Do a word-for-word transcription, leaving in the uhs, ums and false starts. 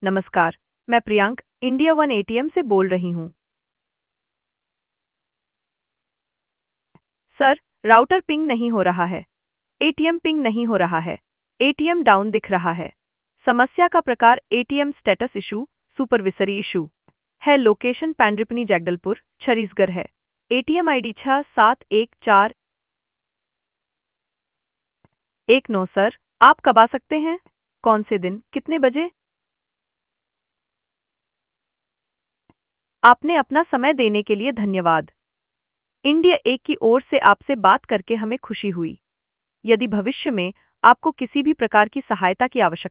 नमस्कार, मैं Priyank India one ATM से बोल रही हूँ। सर, राउटर पिंग नहीं हो रहा है। एटीएम पिंग नहीं हो रहा है। एटीएम डाउन दिख रहा है। समस्या का प्रकार ATM status issue, supervisory issue है। लोकेशन पैंड्रिपनी जगदलपुर, छत्तीसगढ़ है। एटीएम आईडी छः सात एक चार एक नौ। सर, आप कब आ सकते हैं? कौन से दिन, कितने बजे? आपने अपना समय देने के लिए धन्यवाद। इंडिया एक की ओर से आपसे बात करके हमें खुशी हुई। यदि भविष्य में आपको किसी भी प्रकार की सहायता की आवश्यकता